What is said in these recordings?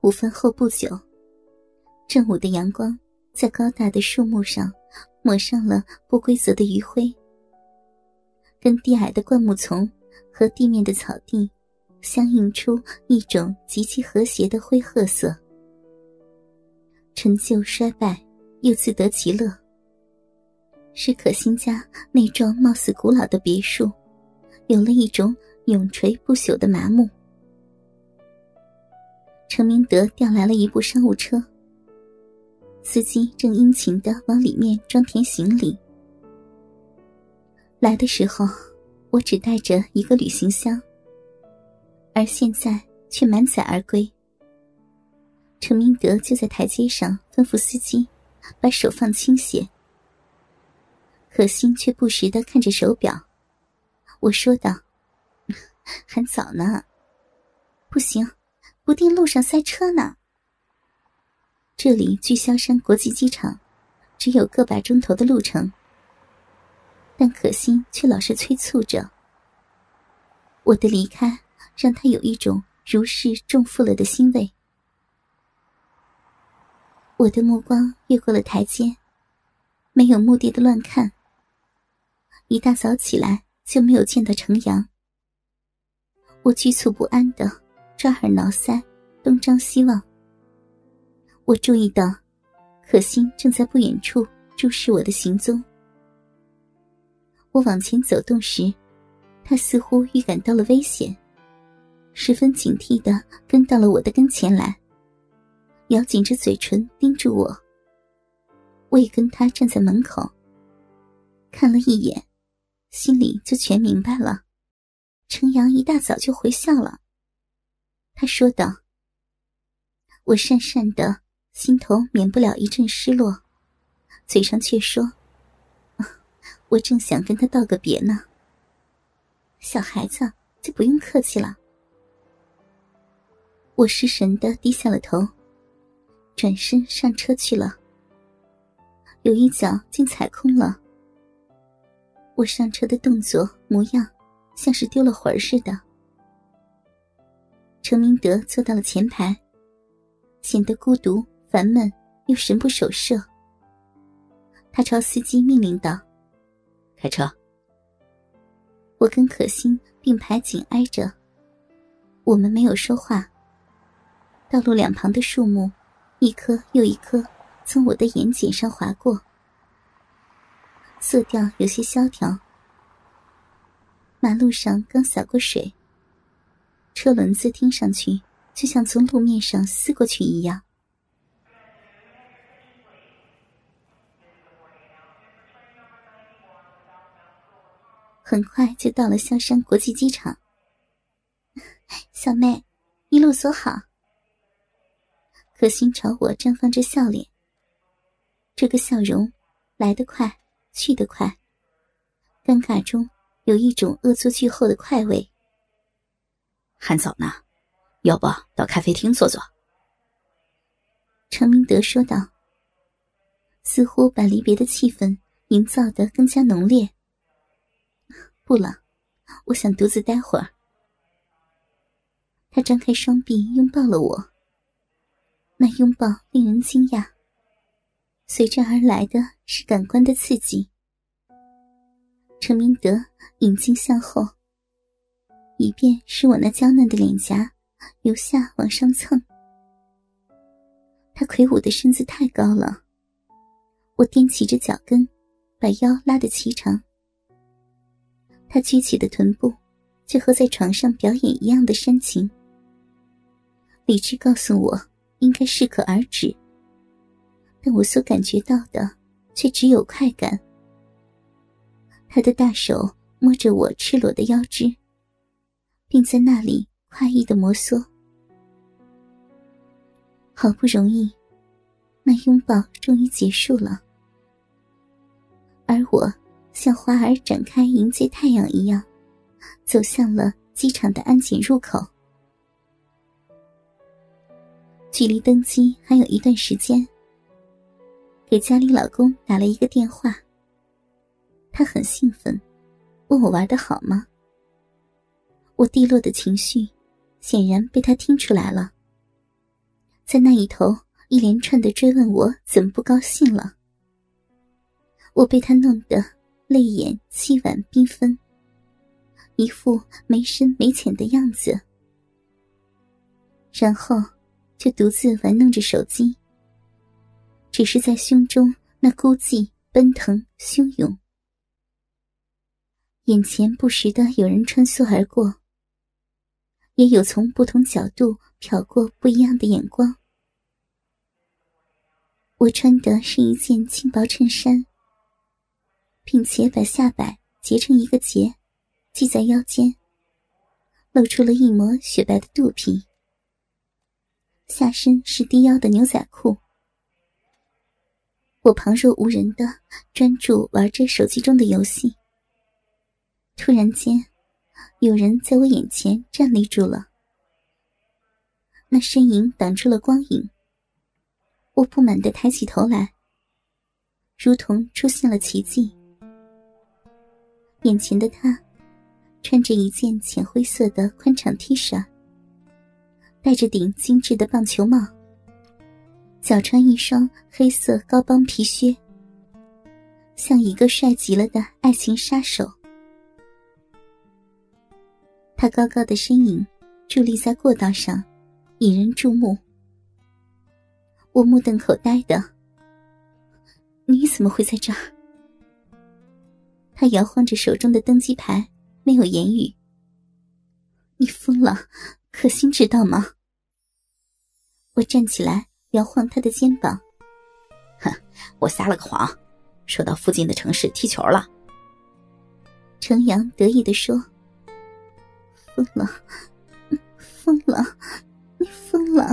午饭后不久，正午的阳光在高大的树木上抹上了不规则的余晖，跟低矮的灌木丛和地面的草地相映出一种极其和谐的灰褐色。陈旧衰败又自得其乐，使可心家那幢貌似古老的别墅有了一种永垂不朽的麻木。程明德调来了一部商务车，司机正殷勤地往里面装填行李。来的时候我只带着一个旅行箱，而现在却满载而归。程明德就在台阶上吩咐司机把手放轻些，可心却不时地看着手表。我说道：还早呢。不行，不定路上塞车呢。这里距萧山国际机场只有个把钟头的路程，但可心却老是催促着。我的离开让他有一种如释重负了的欣慰。我的目光越过了台阶，没有目的的乱看。一大早起来就没有见到程阳，我局促不安地抓耳挠腮，东张西望。我注意到可心正在不远处注视我的行踪。我往前走动时，他似乎预感到了危险，十分警惕地跟到了我的跟前来，咬紧着嘴唇盯住我。我也跟他站在门口，看了一眼，心里就全明白了。程阳一大早就回校了。他说道。我讪讪的，心头免不了一阵失落，嘴上却说：我正想跟他道个别呢。小孩子就不用客气了。我失神的低下了头，转身上车去了。有一脚竟踩空了。我上车的动作模样像是丢了魂似的。程明德坐到了前排，显得孤独烦闷又神不守舍。他朝司机命令道：开车。我跟可心并排紧挨着，我们没有说话。道路两旁的树木一棵又一棵从我的眼睑上划过，色调有些萧条。马路上刚洒过水，车轮子听上去就像从路面上撕过去一样。很快就到了萧山国际机场。小妹，一路走好。可心朝我绽放着笑脸，这个笑容来得快，去得快，尴尬中有一种恶作剧后的快慰。 还早呢，要不到咖啡厅坐坐？ 程明德说道，似乎把离别的气氛营造得更加浓烈。不了，我想独自待会儿。他张开双臂拥抱了我，那拥抱令人惊讶，随之而来的是感官的刺激。程明德引颈向后，以便使我那娇嫩的脸颊由下往上蹭。他魁梧的身子太高了，我踮起着脚跟，把腰拉得齐长。他撅起的臀部就和在床上表演一样的煽情。理智告诉我应该适可而止，但我所感觉到的却只有快感。他的大手摸着我赤裸的腰肢，并在那里快意地摩挲。好不容易，那拥抱终于结束了，而我像花儿展开迎接太阳一样，走向了机场的安检入口。距离登机还有一段时间，给家里老公打了一个电话。他很兴奋，问我玩得好吗？我低落的情绪显然被他听出来了。 在那一头一连串的追问我怎么不高兴了。我被他弄得泪眼凄婉缤纷，一副没深没浅的样子，然后就独自玩弄着手机，只是在胸中那孤寂奔腾汹涌。眼前不时的有人穿梭而过，也有从不同角度瞟过不一样的眼光。我穿的是一件轻薄衬衫，并且把下摆结成一个结，系在腰间，露出了一抹雪白的肚皮。下身是低腰的牛仔裤。我旁若无人地专注玩着手机中的游戏。突然间，有人在我眼前站立住了，那身影挡住了光影。我不满地抬起头来，如同出现了奇迹。眼前的他穿着一件浅灰色的宽敞 T 恤，戴着顶精致的棒球帽，脚穿一双黑色高帮皮靴，像一个帅极了的爱情杀手。他高高的身影伫立在过道上，引人注目。我目瞪口呆的，你怎么会在这儿？他摇晃着手中的登机牌，没有言语。你疯了，可心知道吗？我站起来摇晃他的肩膀。 哼，我撒了个谎，说到附近的城市踢球了。 程阳得意地说。疯了，疯了，你疯了！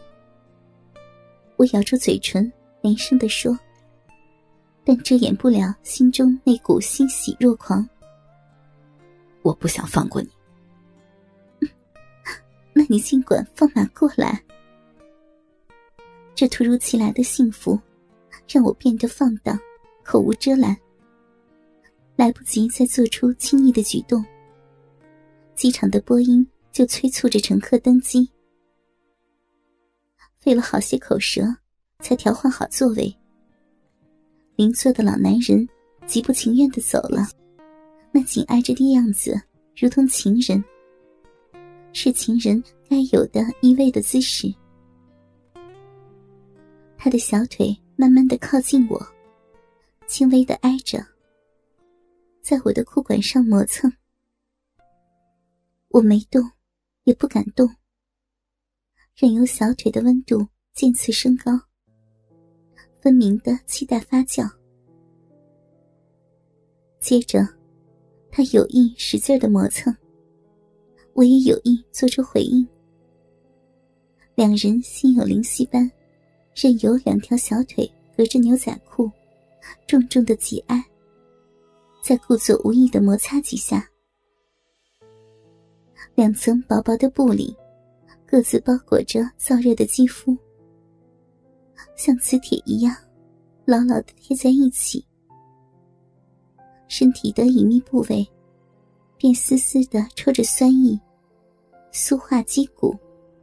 我咬住嘴唇，连声地说，但遮掩不了心中那股欣喜若狂。 我不想放过你。 那你尽管放马过来。这突如其来的幸福让我变得放荡，口无遮拦，来不及再做出轻易的举动，机场的播音就催促着乘客登机。费了好些口舌才调换好座位。邻座的老男人极不情愿地走了，那紧挨着的样子如同情人，是情人该有的依偎的姿势。他的小腿慢慢地靠近我，轻微地挨着，在我的裤管上磨蹭。我没动，也不敢动，任由小腿的温度渐次升高，分明的期待发酵。接着，他有意使劲的磨蹭，我也有意做出回应。两人心有灵犀般，任由两条小腿隔着牛仔裤重重的挤挨，在故作无意的摩擦几下，两层薄薄的布里各自包裹着燥热的肌肤，像磁铁一样牢牢地贴在一起。身体的隐秘部位便丝丝地抽着酸意，酥化肌骨。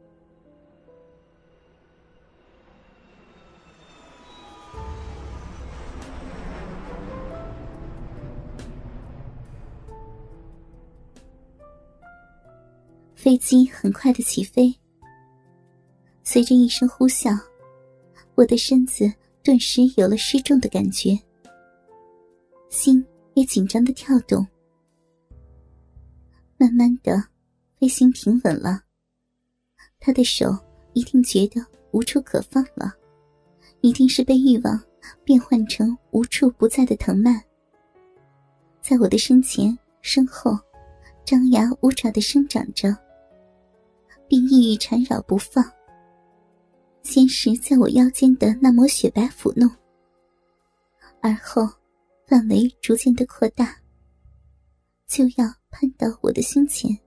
飞机很快地起飞，随着一声呼啸，我的身子顿时有了失重的感觉，心也紧张地跳动。慢慢的，飞行平稳了，他的手一定觉得无处可放了，一定是被欲望变换成无处不在的藤蔓，在我的身前身后张牙舞爪地生长着，并意欲缠绕不放。先是在我腰间的那抹雪白抚弄，而后范围逐渐的扩大，就要攀到我的胸前。